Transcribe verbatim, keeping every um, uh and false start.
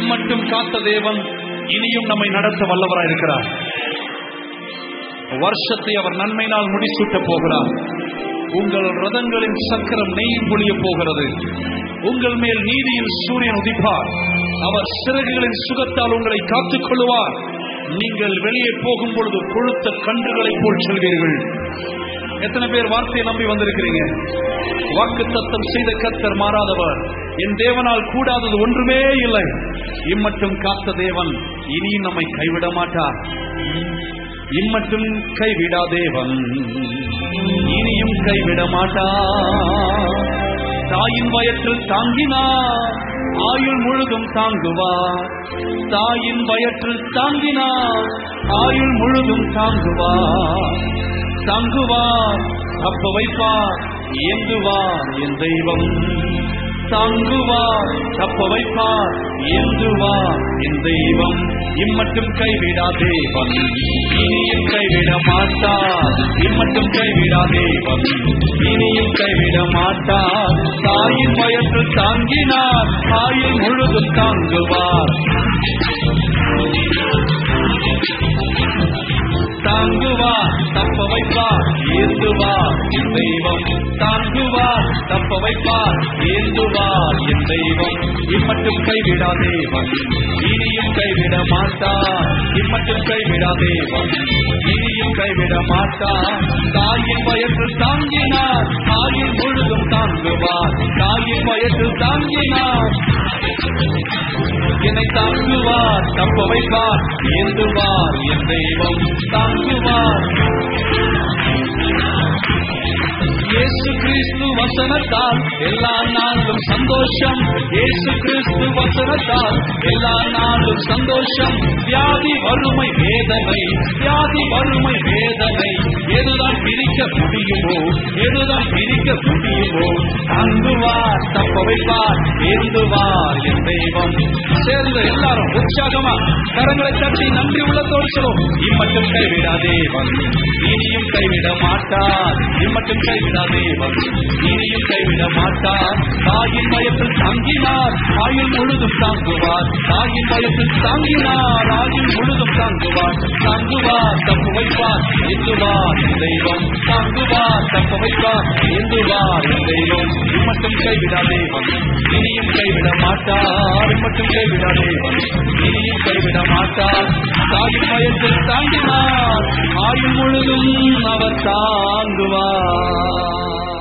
இம்மட்டும் காத்த தேவன் இனியும் நம்மை நடத்த வல்லவராய் இருக்கிறார். வருஷத்தை அவர் நன்மையினால் முடிசூட்ட போகிறார். உங்கள் ரதங்களின் சக்கரம் நெய் பொழிய போகிறது. உங்கள் மேல் நீதியின் சூரியன் உதிப்பார். அவர் சிறகுகளின் சுகத்தால் உங்களை காத்துக் கொள்வார். நீங்கள் வெளியே போகும் பொழுது கொழுத்த கன்றுகளை போல் செல்வீர்கள். எத்தனை பேர் வார்த்தையை நம்பி வந்திருக்கிறீங்க? வாக்குத்தத்தம் செய்த கர்த்தர் மாறாதவர். என் தேவனால் கூடாதது ஒன்றுமே இல்லை. இம்மட்டும் காத்த தேவன் இனியும் நம்மை கைவிட மாட்டார். இம்மட்டும் கைவிடா தேவன் இனியும் கைவிட மாட்டார். தாயின் வயிற்றில் தாங்கினார், ஆயுள் முழுதும் தாங்குவார். தாயின் வயிற்றில் தாங்கினார், ஆயுள் முழுதும் தாங்குவார். தாங்குவார், தப்ப வைப்பார், ஏந்துவார் என் தெய்வம். தாங்குவார், தப்ப வைப்பார், ஏந்துவார் என் தெய்வம். இம்மட்டும் கைவிடா தேவன் இனியும் கைவிட மாட்டார். இம்மட்டும் கைவிடா தேவன் இனியும் கைவிட மாட்டார். தாயின் வயிற்றில் தாங்கினார், ஆயுள் முழுதும் தாங்குவார். தாங்குவார், தப்ப வைப்பார், ஏந்துவார் என் தெய்வம். தாங்குவார், தப்ப வைப்பார், ஏந்துவார் என் தெய்வம். இம்மட்டும் கைவிடா தேவன் இனியும் கைவிட மாட்டார். இம்மட்டும் கைவிடா தேவன் இனியும் கைவிட மாட்டார். தாயின் வயிற்றில் தாங்கினார், ஆயுள் முழுதும் தாங்குவார். தாயின் வயிற்றில் தாங்கினார், என்னை தாங்குவார், தப்ப வைப்பார், ஏந்துவார் என் தெய்வம். தாங்குவார். இயேசு கிறிஸ்து வசனத்தால் எல்லா நாளும் சந்தோஷம். இயேசு கிறிஸ்து வசனத்தால் எல்லா நாளும் சந்தோஷம். வியாதி வறுமை வேதனை, வியாதி வறுமை வேதனை எதுதான் பிரிக்க முடியுமோ, எதுதான் பிரிக்க முடியுமோ. தாங்குவார், தப்ப வைப்பார், ஏந்துவார் என் தெய்வம். சேர்ந்து எல்லாரும் உற்சாகமா கரங்களை தட்டி நன்றி உள்ளத்தோடு சொல்லும். இம்மட்டும் கைவிடா தேவன் இனியும் கைவிட மாட்டார். இம்மட்டும் கைவிடா தேவன் இனியும் கைவிட மாட்டார். தாயின் வயத்தில் தாங்கினார், ஆயுள் முழுதும் தாங்குவார். தாயின் வயத்தில் தாங்கினார், ஆயுள் முழுதும் தாங்குவார். தாங்குவார், தப்பு வைப்பார், ஏந்துவார் என் தெய்வம். தாங்குவார், தப்பு வைப்பார், ஏந்துவார் என் தெய்வம். இம்மட்டும் கைவிடா தேவன் இனியும் கைவிட மாட்டார். இம்மட்டும் கைவிடா தேவன் இனியும் கைவிட மாட்டார். தாயின் வயத்தில் தாங்கினார், ஆயுள் முழுதும் அவர் தாங்குவார்.